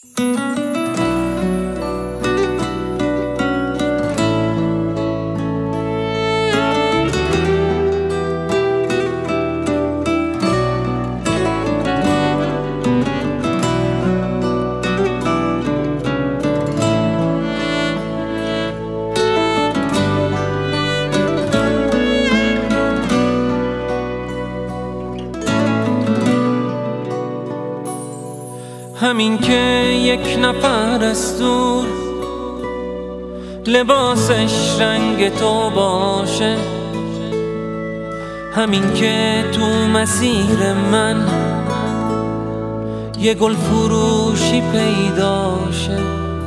همین که یک نفر از دور لباسش رنگ تو باشه، همین که تو مسیر من یه گل فروشی پیداشه،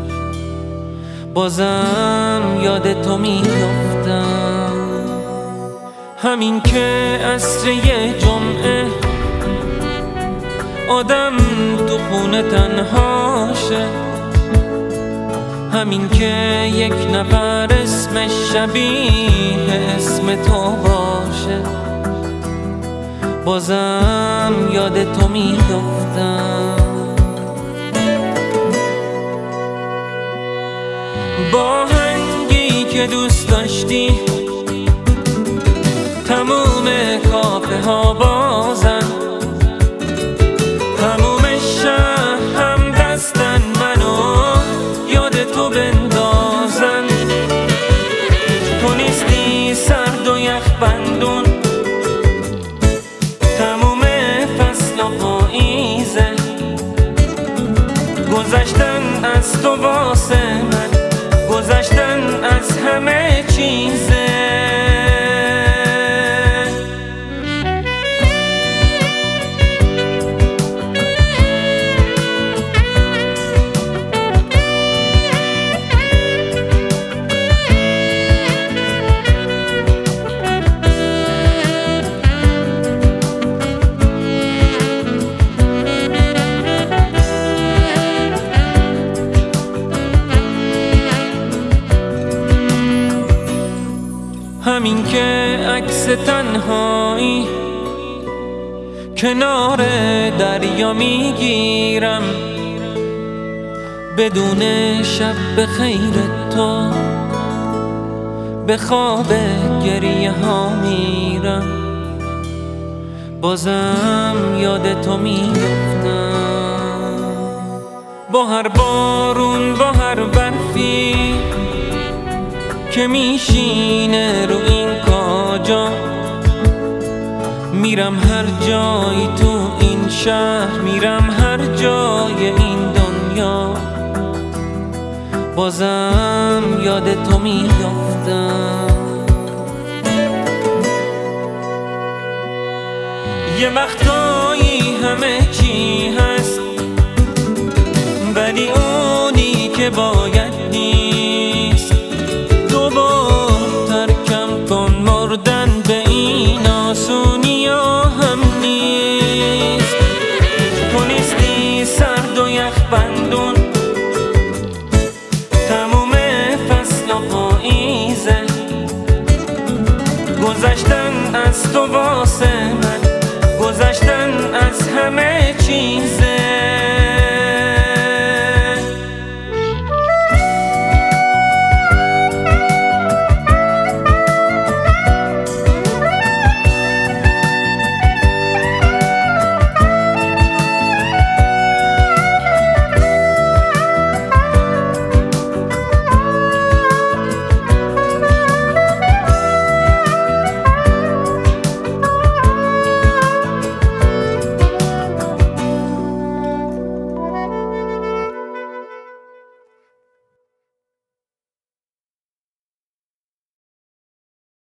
بازم یاد تو میافتم. همین که عصر یه جمعه آدم تو خونه تنهاشه، همین که یک نفر اسمش شبیه اسم تو باشه، بازم یاد تو میافتم. با آهنگی که دوست داشتی تموم کافه ها بازن، تموم شهر هم دستن منو یاد تو بندازن. تو نیستی سرد و یخ بندون، تموم فصل و پاییزه، گذشتن از تو واسه من، گذشتن از همه چیزه. همین که عکس تنهایی کنار دریا میگیرم، بدون شب بخیر تو به خواب گریه ها میرم، بازم یاد تو میافتم. با هر بارون با هر برفی که میشینه رو این کاجا، میرم هر جایی تو این شهر، میرم هر جای این دنیا، بازم یاد تو میافتم. یه وقتایی همه چی هست، ولی اونی که باید